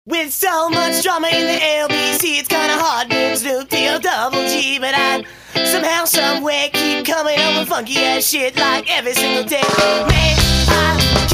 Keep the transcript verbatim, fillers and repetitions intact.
With so much drama in the L B C, it's kinda hard to Snoop D-O double G. But I somehow, somewhere keep coming up with funky ass shit like every single day. Man, I